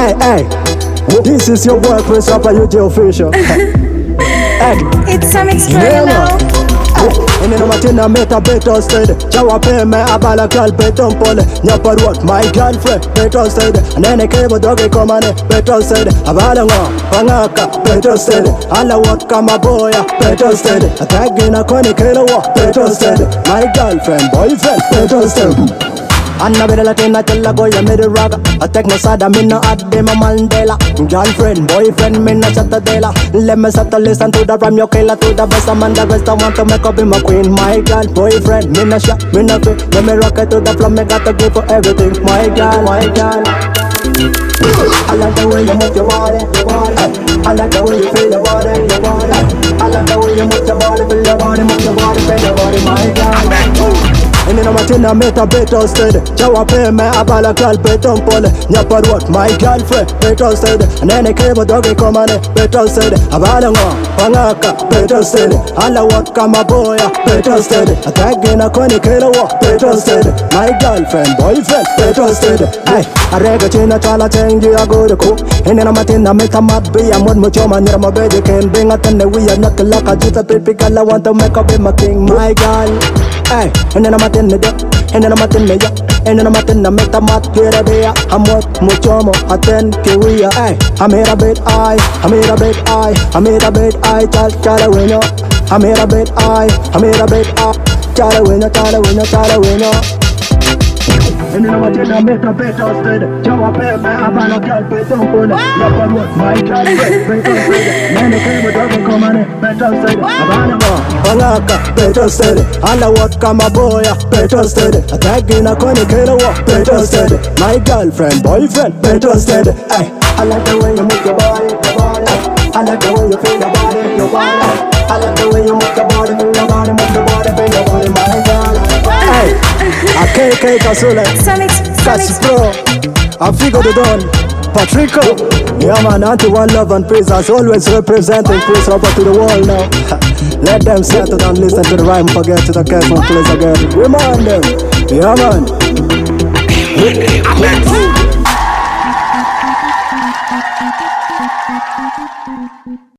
Hey, this is your boy Chris Rapper, UJ official. Hey, It's some extra, you know. Ineno matina meta beto steady. Chawa peme abala kal beton pole. Nyapa road my girlfriend beto steady. Nene kebo doge komane beto steady. Abala ngo pangaka beto steady. Ala wat kama boya beto steady. Atagi na koni kelo wa beto steady. My girlfriend boyfriend beto steady. Anna bela tina challa goya meri raga. I take no sada minna adde ma Mandela. Girlfriend, boyfriend, minna chatta dela. Let me settle listen to the from your killer to the best Amanda West. I want to make up in my queen. My girl, boyfriend, minna shot, minna fit. Let me rock it to the floor, me got to give for everything. My girl, my girl. I like the way you move your body, your body. I like the way you feel your body, your body. I like the way you move your body, feel your body, move your body, feel your body, my girl. Ineno matina meta beto steady. Chawa peme abala kal beton pole. Nyapa road my girlfriend beto steady. Nene kebo doge komane beto steady. Abala ngo pangaka beto steady. Ala wat kama boya beto steady. Atagi na koni kelo wa beto steady. My girlfriend boyfriend beto steady. Ay, arega china chala chengi agore ko. Ineno matina meta mat be amod mo choma nira mo baby can bring a tane we are not like a juta typical. I want to make up in my king my girl. Ay, ineno matina de, ineno matina ya, ineno matina meta mat kira de. Amod mo chomo aten kiwiya. Ay, I'm here a bit I, I'm here a bit I, I'm here a bit I. Chala winyo, I'm here a bit I, I'm here a bit I. Chala winyo, chala winyo, chala winyo. Ineno matina meta beto steady. Chawa peme abala kal beton pole. Nyapa road my girlfriend beto steady. Nene kebo doge komane beto steady. Abala ngo pangaka beto steady. Ala wat kama boya beto steady. Atagi na koni kelo wa beto steady. My girlfriend boyfriend beto steady. Ay, I like the way you move your body, your body. I like the way you feel your body, your body. I like the way you move your body, feel your body, move your body, feel your body, my girl. Hey, I KK Kasule, Cash Pro, I figure the Don, Patrico. Yeah man, anti-one love and peace as always representing Chris Rapper to the world now. Let them settle and listen to the rhyme, forget to the careful place again. Remind them, yeah man.